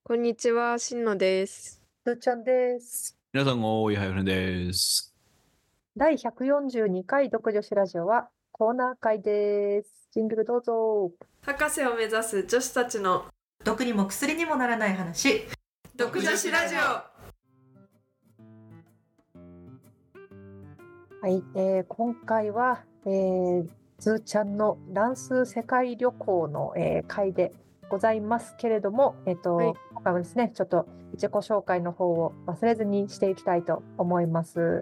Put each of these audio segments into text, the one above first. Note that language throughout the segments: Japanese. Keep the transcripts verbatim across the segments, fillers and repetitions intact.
こんにちは、しんのです。 すーちゃんです。 皆さん、おーい、はいふねです。 だいひゃくよんじゅうにかい読女子ラジオはコーナー会です。ジングルどうぞ。 博士を目指す女子たちの毒にも薬にもならない話。 読女子ラジオ。 はい、えー今回は、えー、ずーちゃんの乱数世界旅行の、えー回でございますけれども、えっ、と、 はい今回はですね、ちょっと自己紹介の方を忘れずにしていきたいと思います。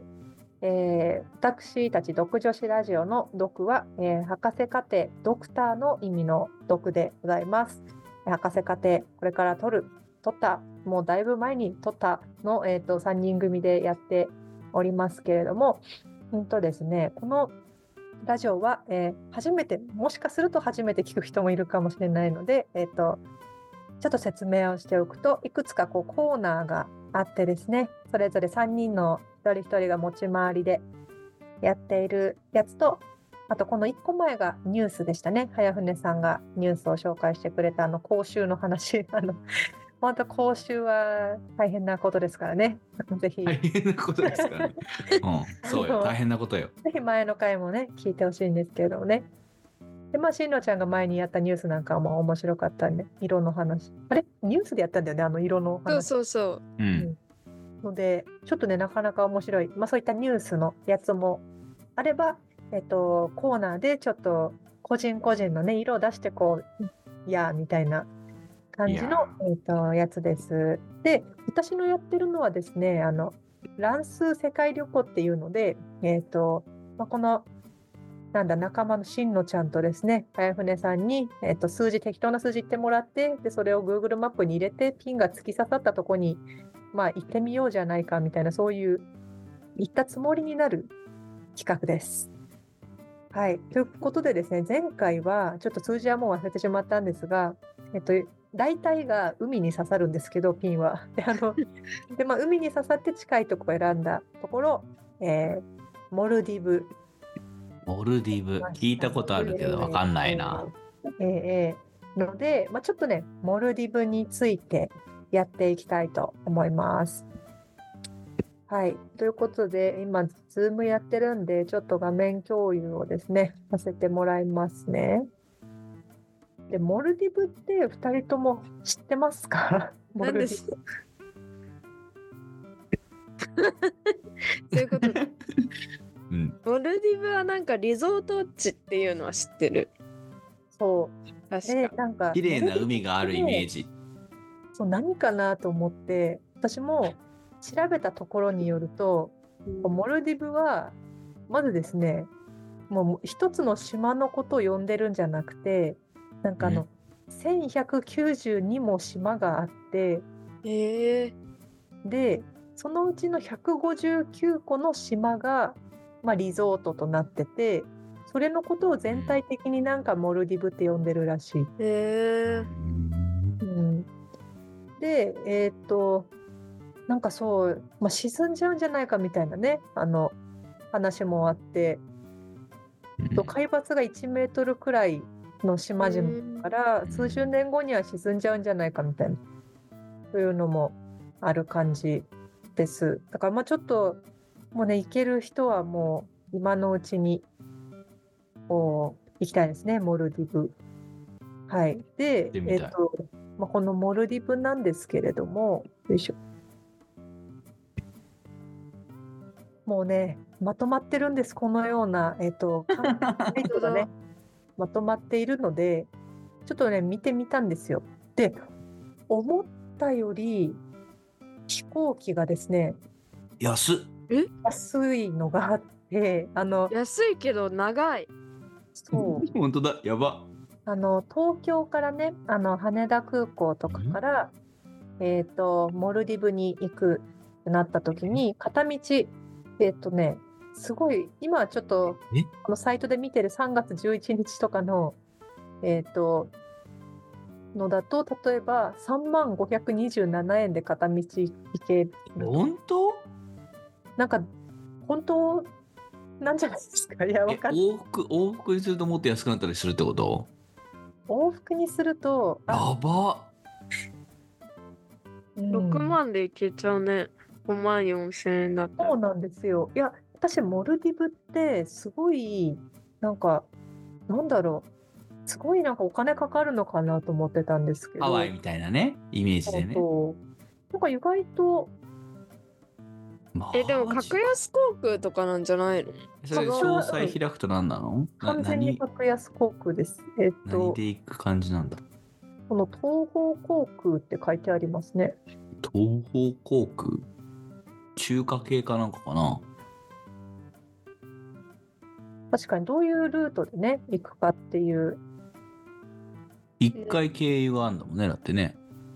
えー私たち読女子ラジオの読は、えー博士課程ドクターの意味の読でございます。博士課程これから取る取ったもうだいぶ前に取ったの、えー、とさんにん組でやっておりますけれども、うんとですね、このラジオは、えー初めてもしかすると初めて聞く人もいるかもしれないので、えー、とちょっと説明をしておくと、いくつかこうコーナーがあってですね、それぞれさんにんの一人一人が持ち回りでやっているやつと、あとこのいっこまえがニュースでしたね。早船さんがニュースを紹介してくれたあの講習の話。あの本当講習は大変なことですからね。ぜひ、 大変なことですからね。うん、そうよ、大変なことよ。 ぜひ前の回もね、聞いてほしいんですけれどもね。で、まあ、しんのちゃんが前にやったニュースなんかも面白かったんで、色の話。あれニュースでやったんだよね、あの色のそう話。 そうそうう。 うんので、ちょっとね、なかなか面白い、まあ、そういったニュースのやつもあれば、えっと、コーナーでちょっと個人個人のね、色を出してこう、いやーみたいな感じのいや、 えっと、やつです。で、私のやってるのはですね、あの、乱数世界旅行っていうので、えっと、まあ、この、なんだ、仲間のしんのちゃんとですね、早船さんに、えっと、数字、適当な数字言ってもらって、で、それを Google マップに入れて、ピンが突き刺さったとこに、まあ、行ってみようじゃないかみたいな、そういう、行ったつもりになる企画です。はい。ということでですね、前回は、ちょっと数字はもう忘れてしまったんですが、えっと、大体が海に刺さるんですけど、ピンは。で、あの、で、まあ、海に刺さって近いところを選んだところ、えーモルディブ。 モルディブ、聞いたことあるけどわかんないな。 えーえーので、まあ、ちょっとね、モルディブについてやっていきたいと思います。はい。ということで、今、ズームやってるんで、ちょっと画面共有をですね、させてもらいますね。で、モルディブってふたりとも知ってますか？モルディなんですそういうことだ。 うん、 モルディブはなんかリゾート地っていうのは知ってる。 そう。で、 確か。 なんか、 綺麗な海があるイメージ。 そう、何かなと思って、私も調べたところによると、モルディブは、まずですね、もう一つの島のことを呼んでるんじゃなくて、なんかあの、せんひゃくきゅうじゅうにも島があって、 へえ。 で、そのうちのひゃくごじゅうきゅうこの島が、まあ、リゾートとなってて、それのことを全体的になんかモルディブって呼んでるらしい。 へえ。 うん、で、えーっと、なんかそう、まあ、沈んじゃうんじゃないかみたいなね、あの、話もあって、と海抜がいちメートルくらいの島々から数十年後には沈んじゃうんじゃないかみたいな、そういうのもある感じです。だからまあちょっともうね、行ける人はもう今のうちにこう行きたいですね、モルディブ。はい。で、 行ってみたいえっと、まあ、このモルディブなんですけれども、よいしょ。もうね、まとまってるんです。このような、えっと、観光サイトがね、まとまっているので、ちょっとね、見てみたんですよ。で、思ったより飛行機がですね、 安っ。 安いのがあって、あの、 安いけど長い。 そう、 本当だ、やば。 あの、東京からね、あの、羽田空港とかから、えっと、モルディブに行くってなった時に、片道、えっとね、すごい、今はちょっとえ、 このサイトで見てるさんがつじゅういちにちとかの、えっと、のだと、例えばさんまんごひゃくにじゅうななえんで片道行ける。 本当？ なんか、本当なんじゃないですか。いや、わえ、 かんない。 往復、往復にするともっと安くなったりするってこと？ 往復にすると、あ、 やば。 うんろくまんでいけちゃうね。ごまんよんせんえんだったら。 そうなんですよ。いや、私、モルディブってすごい、なんか、なんだろう、すごいなんかお金かかるのかなと思ってたんですけど、 ハワイみたいなね、イメージでね。 そうなんか意外と、 え、でもマジ格安航空とかなんじゃないの？ それ詳細開くと何なの？な完全に何格安航空です。えっ何と、 で行く感じなんだ？ この東方航空って書いてありますね。 東方航空、中華系かなんかかな。 確かにどういうルートでね、行くかっていう。 一回経由があるんだもんね、だってね。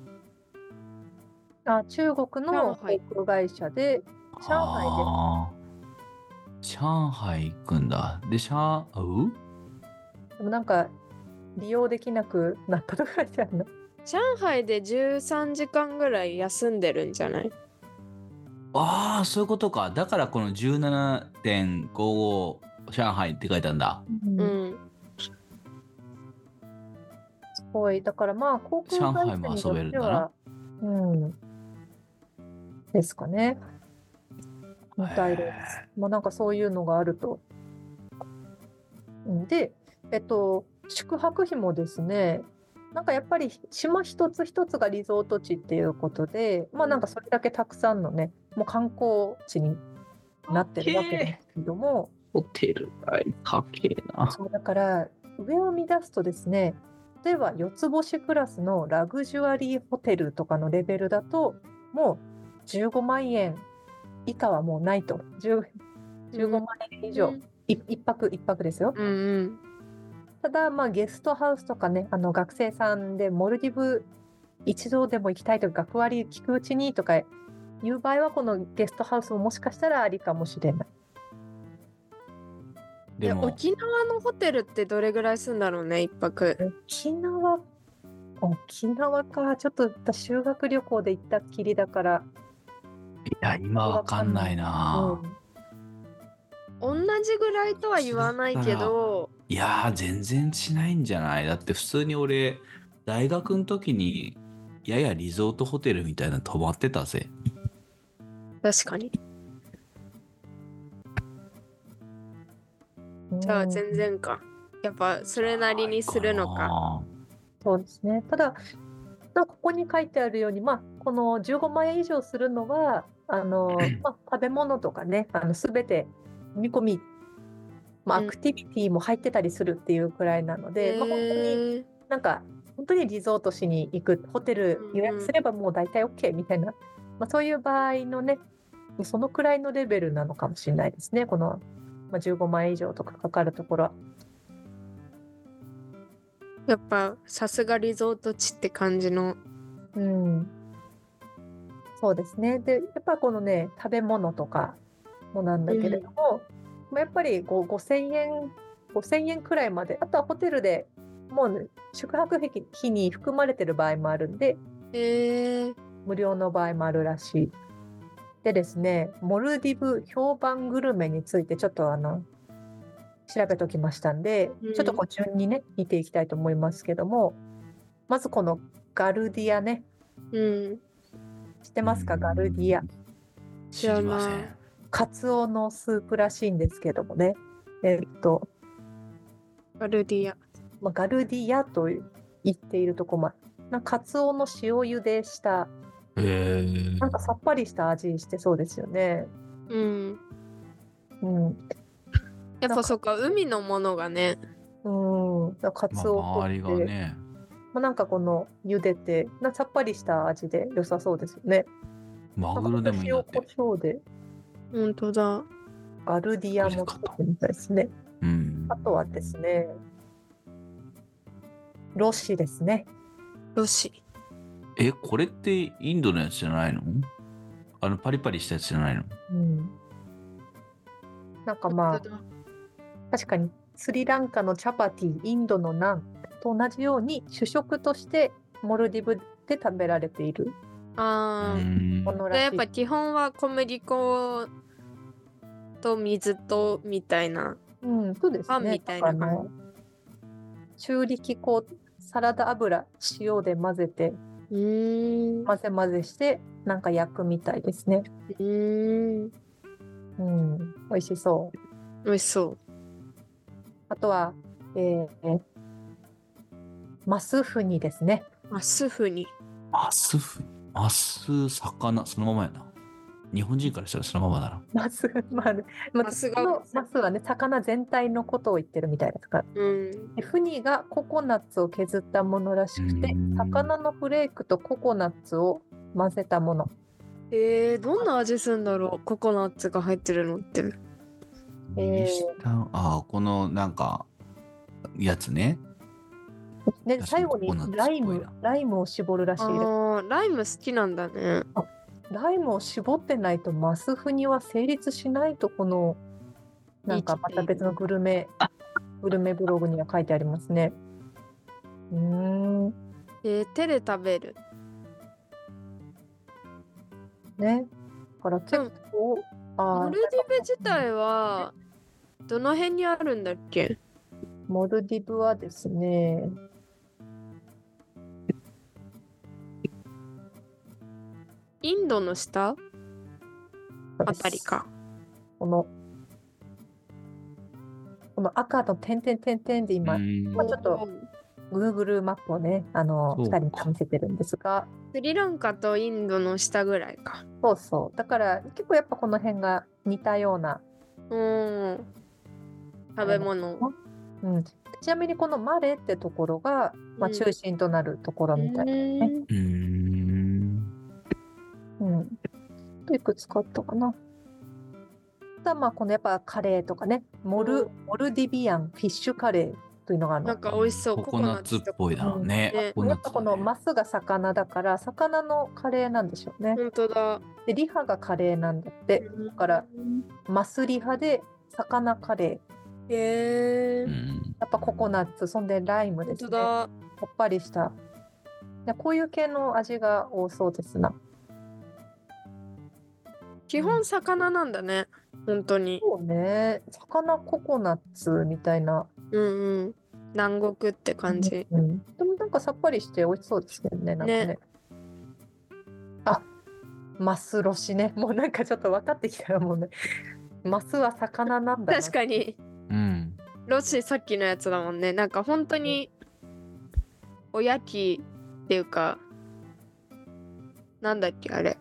あ、中国の航上海空会社で、上海であー上海行くんだ。で、上海、 でもなんか利用できなくなったとか書いてあるの。 上海でじゅうさんじかんぐらい休んでるんじゃない？ ああ、そういうことか。だからこの じゅうななてんごご 上海って書いたんだ。 うんうん。 すごい。だからまあ航空会社によって上海も遊べるんだなは、うん、ですかね。みたいです。まあなんかそういうのがあると。うんで、えっと、宿泊費もですね、なんかやっぱり島一つ一つがリゾート地っていうことで、まあなんかそれだけたくさんのね、もう観光地になってるわけですけども、 ホテル代高えな。 そうだから上を見出すとですね、例えば四つ星クラスのラグジュアリーホテルとかのレベルだと、もうじゅうごまんえん以下はもうないと。じゅう じゅうごまんえん以上、 うんい一泊一泊ですよ。 うんうん。 ただ、まあ、ゲストハウスとかね、あの学生さんでモルディブ一度でも行きたいとか、学割聞くうちにとかいう場合は、このゲストハウスももしかしたらありかもしれない。 で、 でも、 沖縄のホテルってどれぐらいするんだろうね、一泊。 沖縄、沖縄か、ちょっと私修学旅行で行ったっきりだから、 いや、今わかんないな。 うん同じぐらいとは言わないけど、 いやー、全然しないんじゃない？だって普通に俺、大学の時に、ややリゾートホテルみたいなの泊まってたぜ。 確かに。 うんじゃあ全然か。やっぱそれなりにするのか。 そうですね。ただ、ここに書いてあるように、まあ、このじゅうごまんえん以上するのは、あの、まあ、食べ物とかね、あの、すべて見込み、まあ、 うんアクティビティも入ってたりするっていうくらいなので、まあ、本当にへーなんか、本当にリゾートしに行く、ホテル予約すればもう大体 OK みたいな、まあ、そういう場合のね、そのくらいのレベルなのかもしれないですね、この、まあ、じゅうごまんえん以上とかかかるところは。 やっぱさすがリゾート地って感じの。 うん、そうですね。で、やっぱこのね、食べ物とかもなんだけれども、まあやっぱりごごせんえん、ごせんえんくらいまで、あとはホテルでもう、ね、宿泊費費に含まれてる場合もあるんで、 へえ。 無料の場合もあるらしい。でですね、モルディブ評判グルメについてちょっとあの、調べておきましたんで、 うんちょっとこう順にね、見ていきたいと思いますけども、まずこのガルディアね、 うん。 知ってますか、ガルディア。 知りません。 カツオのスープらしいんですけどもね。えっと、 ガルディア。 まあ、ガルディアと言っているとこも、なんかカツオの塩茹でした、 へーなんかさっぱりした味してそうですよね。 うん。 うん。 やっぱそっか、海のものがね。 うん。だからカまあ、 ツオを周り取って、 がね、 まあ、なんかこの茹でて、なんかさっぱりした味で良さそうですよね。 マグロでもいいんだって塩コ。ショウでほんとだ。 ガルディアも作ってみたいですね。 うん。 あとはですね、ロシですね。 ロシ。 え、これってインドのやつじゃないの？あの、パリパリしたやつじゃないの？ うん。なんかまあ、 ほんとだ確かにスリランカのチャパティ、インドのナンと同じように主食としてモルディブで食べられているあー。 うんものらしい。 でやっぱ基本は小麦粉と水とみたいな。 うん、そうですね。 パンみたいな感じんかあの中力粉、サラダ油、塩で混ぜてうーん。 混ぜ混ぜしてなんか焼くみたいですね。 うーん。 うん、美味しそう。 美味しそう。 あとは、えー、マスフニですね。 マスフに。 マスフ、マス、魚、そのままやな。日本人からしたらそのままだな。 マス、まあね、まあ、 マスがこのマスはね、魚全体のことを言ってるみたいですから。 うん。 でフニがココナッツを削ったものらしくてうーん、 魚のフレークとココナッツを混ぜたもの。 えー、どんな味するんだろう、ココナッツが入ってるのって。 えー右下ああ、このなんか、やつね。 で、 確かに最後にココナッツっぽいなライム、ライムを絞るらしいです。 ああ、ライム好きなんだね。 ライムを絞ってないとマスフニは成立しないと、このなんかまた別のグルメグルメブログには書いてありますね。うーん、 えー、手で食べる。 ね。だから結構、あーモルディブ自体はどの辺にあるんだっけ？ モルディブはですね、 インドの下あたりか。 このこの赤の点々点々でう今、 ーんまあちょっと Google マップをね、あの、 そうかふたりに見せてるんですが、 スリランカとインドの下ぐらいか。 そうそう。だから結構やっぱこの辺が似たような、 うん。食べ物。 うん。ちなみにこのマレってところが、まあ、 うん中心となるところみたいな。 うんうーん。 うん。といくつかあったかな。あとはまあこのやっぱカレーとかね、モル、 うんモルディビアンフィッシュカレーというのがあるの。 なんか美味しそう。 ココナッツっぽいな。 うんね。 ねココナッツだねやっぱこのマスが魚だから、魚のカレーなんでしょうね。 本当だ。 で、リハがカレーなんだって。だからマスリハで魚カレー。 へえー。 うん。 やっぱココナッツ、そんでライム本ですね。 当だ。 さっぱりした。いやこういう系の味が多そうですな。 基本魚なんだね。本当に。 そうね。魚ココナッツみたいな。 うんうん。南国って感じ。 うん。でもなんかさっぱりして美味しそうですけどね。なんかね。 ねあ、マスロシね。もうなんかちょっと分かってきたよもうね。マスは魚なんだな。 確かに。 うん。 ロッシーさっきのやつだもんね。なんか本当におやきっていうか、なんだっけあれ。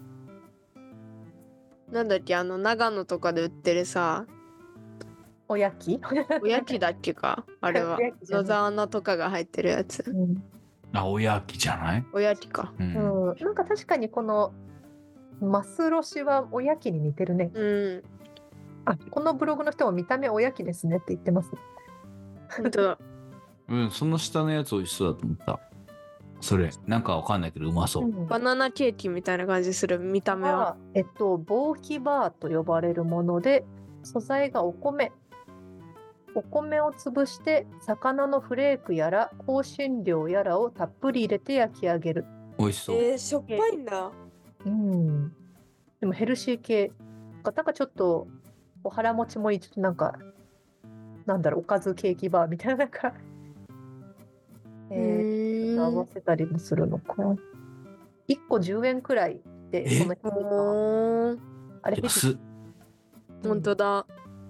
なんだっけあの長野とかで売ってるさ、 おやきおやきだっけかあれはおやきじゃない野沢菜とかが入ってるやつ。 うん。 あ、おやきじゃない？ おやきか。 うん。 うん。なんか確かにこのマスロシはおやきに似てるね。 うん。 あ、このブログの人も見た目おやきですねって言ってます。 本当だ。 うん、その下のやつ美味しそうだと思った。それ、なんかわかんないけどうまそう。 うんバナナケーキみたいな感じする見た目は。 は、えっと、ボーキバーと呼ばれるもので、素材がお米。お米を潰して、魚のフレークやら香辛料やらをたっぷり入れて焼き上げる。 美味しそう。 ー、しょっぱいんだ。 うん。でもヘルシー系。なんかちょっと、お腹持ちもいい、ちょっとなんか、なんだろう、おかずケーキバーみたいな、なんか、 うえー、合ーん。 わせたりもするのかな。いっこじゅうえんくらいで、 えこの日はおー、 あれ、 安っ。 本当だ。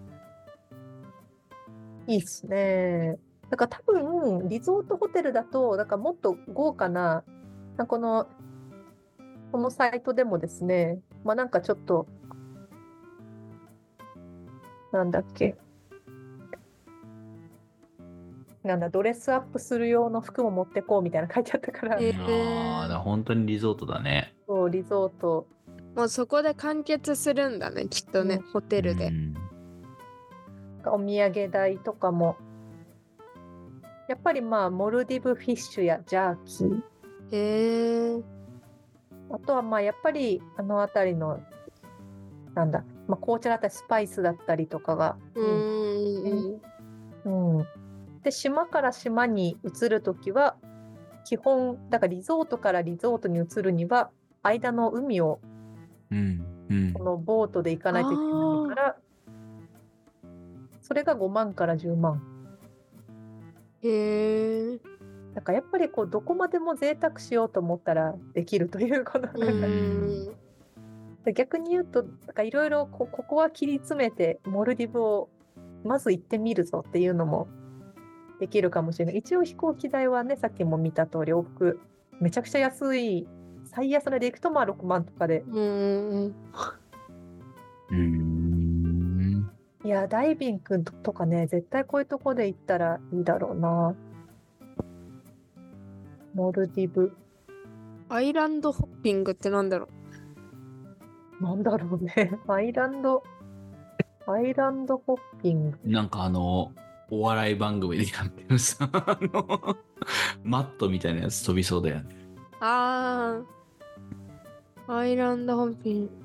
いいっすね。だから多分、リゾートホテルだと、なんかもっと豪華な、なんかこの、このサイトでもですね、まあなんかちょっと、なんだっけ、なんだ、ドレスアップする用の服も持ってこうみたいなの書いてあったから、 えああ、だから本当にリゾートだね。 そうリゾート、 もうそこで完結するんだね、きっとね、 うんホテルで。 うんお土産代とかも、やっぱりまあ、モルディブフィッシュやジャーキー、 へえ。 あとはまあ、やっぱりあの辺りの、なんだ、まあ、紅茶だったりスパイスだったりとかが、 うーん。 うん。で、島から島に移るときは、基本、だからリゾートからリゾートに移るには、間の海をうんうんこのボートで行かないといけないから、それがごまんからじゅうまん。 へえ。 なんかやっぱりこうどこまでも贅沢しようと思ったらできるというこのうなんかん逆に言うとなんかいろいろここは切り詰めてモルディブをまず行ってみるぞっていうのもできるかもしれない。一応飛行機代はねさっきも見た通り往復めちゃくちゃ安い、最安値で行くとまあろくまんとかで、 うんうんうーん。 いやダイビングとかね絶対こういうとこで行ったらいいだろうな。モルディブアイランドホッピングってなんだろなんだろうねアイランドアイランドホッピングなんかあの、お笑い番組でやってるさ、あの、マットみたいなやつ飛びそうだよね。 う。ああ、アイランドホッピング。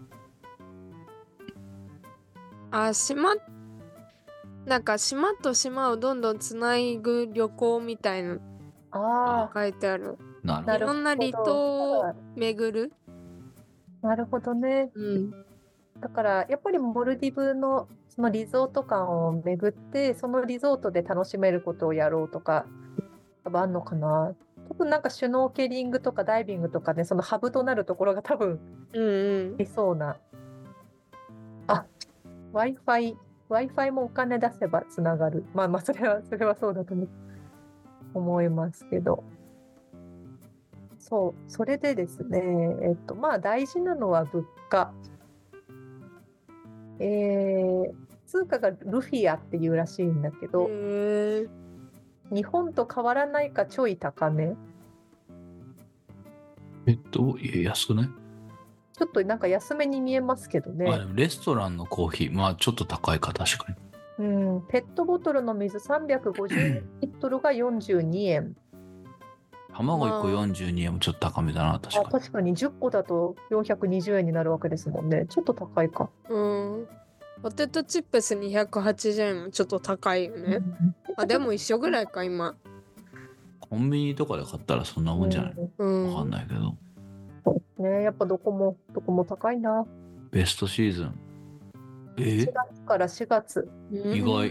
あ、島、なんか島と島をどんどんつないぐ旅行みたいなのあ書いてある。 なるほど。 なるほどいろんな離島を巡る。 あなるほどね。 うん。 だからやっぱりモルディブのそのリゾート館を巡ってそのリゾートで楽しめることをやろうとか多分あんのかな。多分なんかシュノーケリングとかダイビングとかねそのハブとなるところが多分うんうんありそうな。あ Wi-Fi Wi-Fi もお金出せばつながる。まあまあそれはそれはそうだとね思いますけど。そうそれでですねえっとまあ大事なのは物価。えー通貨がルフィアっていうらしいんだけど、 へえ。 日本と変わらないかちょい高め。 えっと、いや安くない？ ちょっとなんか安めに見えますけどあ、 ねで。もレストランのコーヒー、まあちょっと高いか、確かに。 うん、ペットボトルの水さんびゃくごじゅうリットルがよんじゅうにえん。 卵いっこまあよんじゅうにえんもちょっと高めだな、確あ、 かに。 確かにじゅっこだとよんひゃくにじゅうえんになるわけですもんね。ちょっと高いか。 うん。ポテトチップスにひゃくはちじゅうえんもちょっと高いよね。 うんあ、でも一緒ぐらいか、今。 コンビニとかで買ったらそんなもんじゃない？ うん。 わかんないけど。 そうですね。やっぱどこもどこも高いな。 ベストシーズン。えしがつからしがつ。 うん意外。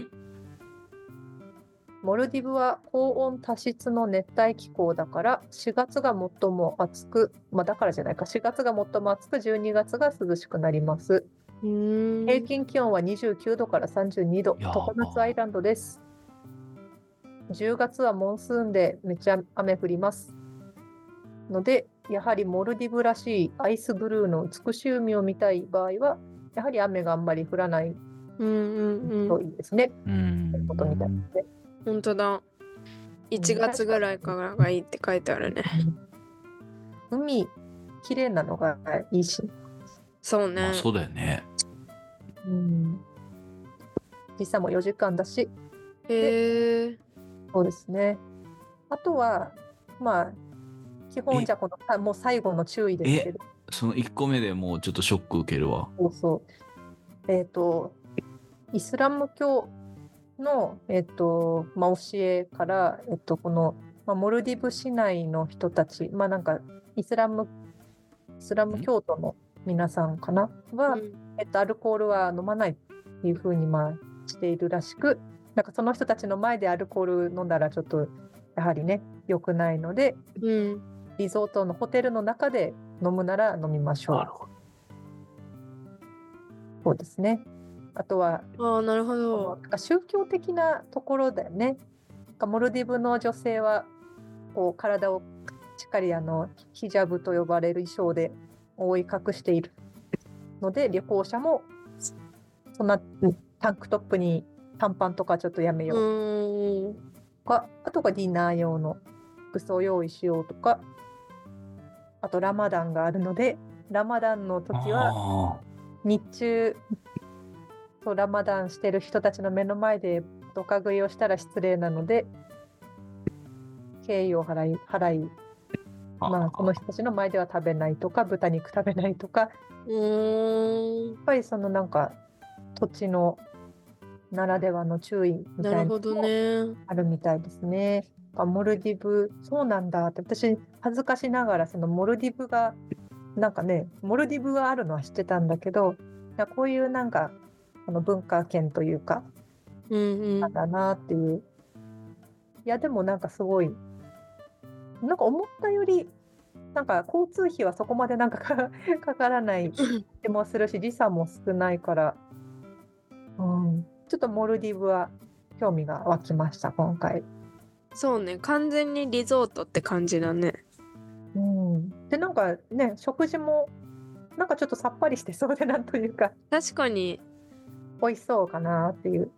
モルディブは高温多湿の熱帯気候だからしがつが最も暑く、まあだからじゃないか、しがつが最も暑くじゅうにがつが涼しくなります。 うん。 平均気温はにじゅうきゅうどからさんじゅうにど、 やば常夏アイランドです。じゅうがつはモンスーンでめっちゃ雨降りますので、やはりモルディブらしいアイスブルーの美しい海を見たい場合は、やはり雨があんまり降らないうんうんうとん。 いいですね。 うーん。 ということみたいですね。 本当だ。いちがつぐらいからがいいって書いてあるね。 海、綺麗なのがいいし。 そうねまあ。そうだよね。 うん。時差もよじかんだし、 へえ。 そうですね。あとは、まあ、基本えじゃこのあもう最後の注意ですけど、 そのいっこめでもうちょっとショック受けるわ。 そうそう。えっ、と、イスラム教の、えっ、と、まあ、教えから、えっ、と、この、まあ、モルディブ市内の人たち、まあ、なんか、イスラム、イスラム教徒の皆さんかなは、 うんえっと、アルコールは飲まないっていうふうにまあしているらしく、なんかその人たちの前でアルコール飲んだらちょっとやはりね良くないので、 うん。 リゾートのホテルの中で飲むなら飲みましょう。 なるほど。 そうですね。あとはああ、なるほど。 なんか宗教的なところだよね。なんかモルディブの女性はこう体をしっかりあのヒジャブと呼ばれる衣装で覆い隠しているので、旅行者もそんなうんタンクトップに短パンとかちょっとやめうようーん。 とか、あとがディナー用の服装を用意しようとか、あとラマダンがあるので、ラマダンの時はあ日中そうラマダンしてる人たちの目の前でドカ食いをしたら失礼なので、敬意を払い払い、 あ。 まあ、その人たちの前では食べないとか、豚肉食べないとか、 うーん。 やっぱりそのなんか土地のならではの注意みたないるほどなのもね。 あるみたいですね。あモルディブ、そうなんだって私恥ずかしながらそのモルディブがなんかね、モルディブがあるのは知ってたんだけど、いやこういうなんかこの文化圏というかうんうん。 なんだなっていう。いやでもなんかすごいなんか思ったよりなんか交通費はそこまでなんかかかからない気もするし、時差も少ないから、うん、ちょっとモルディブは興味が湧きました今回。 そうね、完全にリゾートって感じだね。 うん、でなんかね、食事もなんかちょっとさっぱりしてそうで、なんというか確かに。 美味しそうかなっていう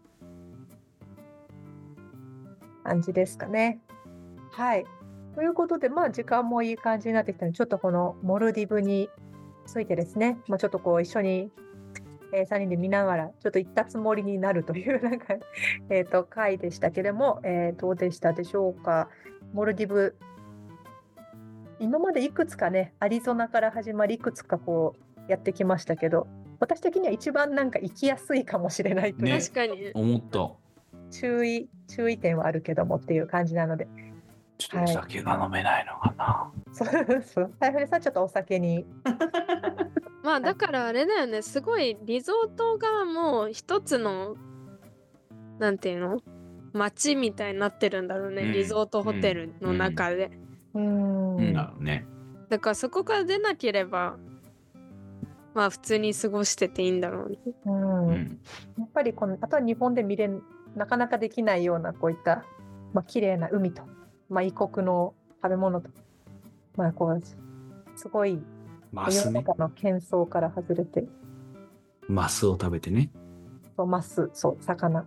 感じですかね。はい。ということで、まあ時間もいい感じになってきたので、ちょっとこのモルディブについてですね、まあ、ちょっとこう一緒に、えー、さんにんで見ながらちょっと行ったつもりになるというなんかえっと回でしたけれども、えー、どうでしたでしょうか。モルディブ、今までいくつかね、アリゾナから始まりいくつかこうやってきましたけど、私的には一番なんか行きやすいかもしれないという、 ね確かに。 思った。 注意注意点はあるけどもっていう感じなので、 ちょっとお酒が飲めないのかな。 そうそう。はい、ふりさんちょっとお酒に。 まあだからあれだよね、すごいリゾートがもう一つのなんていうの街みたいになってるんだろうね、 うんリゾートホテルの中で、 うーん。 うんだろうね。 だからそこから出なければまあ普通に過ごしてていいんだろうね。 うんうん。 やっぱりこのあとは日本で見れんなかなかできないようなこういったまあ綺麗な海と、まあ、異国の食べ物と、まあこうすごい世のマスね。 中の喧騒から外れて、 マスを食べてね。 そうマス、そう魚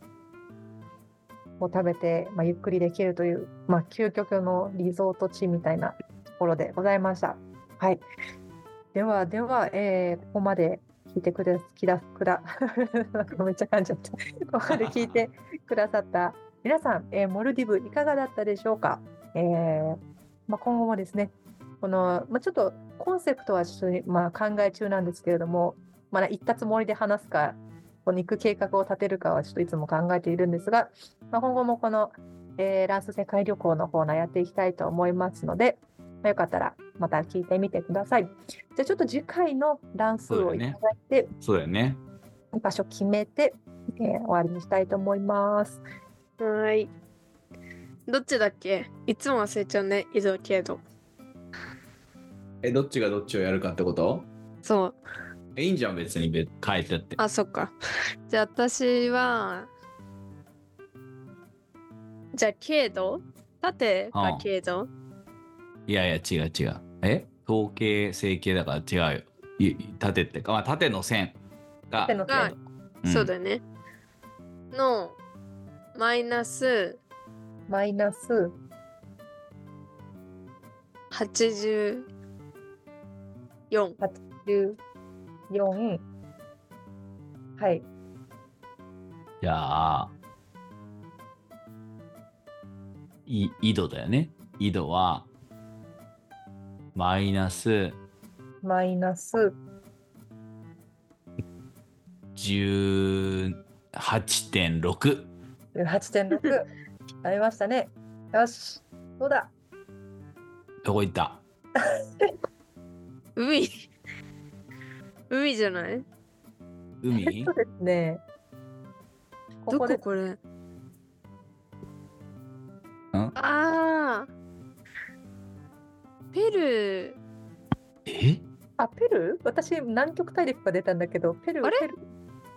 を食べて、まあ、ゆっくりできるという、まあ、究極のリゾート地みたいなところでございました。はい。ではでは、えーここまで聞いてくだきだくだなんかめっちゃ噛んじゃったここまで聞いてくださった皆さん、えーモルディブいかがだったでしょうか。えーまあ、今後もですね、この、まあ、ちょっとコンセプトはちょっと、まあ、考え中なんですけれども、まだ行ったつもりで話すか、この行く計画を立てるかはちょっといつも考えているんですが、まあ、今後もこの、えーランス世界旅行のコーナーやっていきたいと思いますので、まあ、よかったらまた聞いてみてください。じゃあちょっと次回の乱数をいただいて、 そうだよね。 場所決めて、えー終わりにしたいと思います。 はーい。どっちだっけ？いつも忘れちゃうね、移動系度。 え、どっちがどっちをやるかってこと？ そう。 え、いいんじゃん、別に別変えてって。 あ、そっか。じゃあ私は、じゃあ経度？縦が経度？ いやいや、違う違う。え統計、整形だから違うよ。い縦ってか、まあ、縦の線が。 縦のが線、 うんそうだよね。の、マイナスマイナスはちじゅうよん。 じゅうよん。はい。 じゃあ、い、緯度だよね。緯度は、マイナスマイナスじゅうはちてんろく。 じゅうはちてんろく。ありましたね。よし。どうだ。 どこ行った？ 海海じゃない？ え海っとですね。こどこでここれ？ んああ。ペルー。 えあ、ペルー？私、南極大陸が出たんだけど、ペルー、 あれペルー。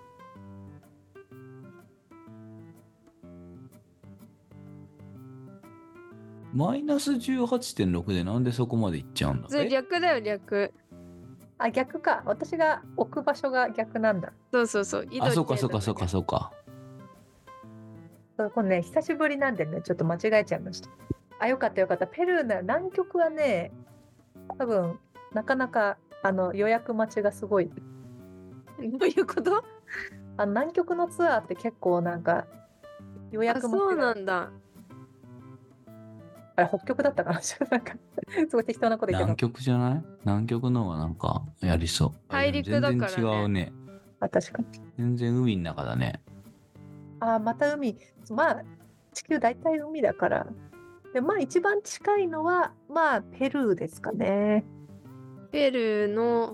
マイナス じゅうはちてんろく でなんでそこまで行っちゃうんだ？ それえ逆だよ、逆。 あ、逆か。私が置く場所が逆なんだ。 そうそうそう。緯度あ、そうか経度そうかそうかそうか。 そうこれね、久しぶりなんでね、ちょっと間違えちゃいました。あ、よかったよかった。ペルーなら南極はね、多分なかなかあの予約待ちがすごい。 どういうこと？ あの南極のツアーって結構なんか予あ、 約待そうちが。 なんだ。 あれ、北極だったかななんか、すごい適当なこと言って南た。 極じゃない？南極の方がなんかやりそう。 大陸だからね全然違うね。 あ、確かに。 全然海の中だね。 あ、また海。まあ、地球大体海だから。で、まあ一番近いのは、まあペルーですかね。 ペルーの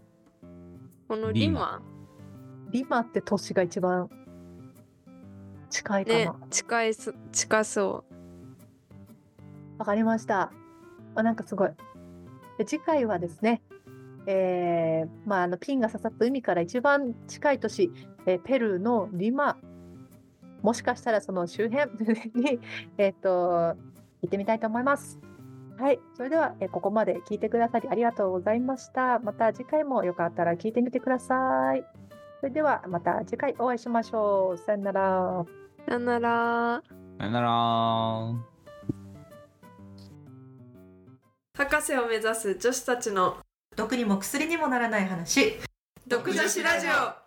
このリマ。 リマって都市が一番近いかな。 ね、近いす近そわかりました。あ、なんかすごい。で次回はですね、えーまあ、あのピンが刺さった海から一番近い都市、えーペルーのリマ、もしかしたらその周辺に、えー、と行ってみたいと思います。はい、それでは、えーここまで聞いてくださりありがとうございました。また次回もよかったら聞いてみてください。それではまた次回お会いしましょう。さよなら。 う。さよなら。 さよなら。 博士を目指す女子たちの毒にも薬にもならない話。 毒女子ラジオ。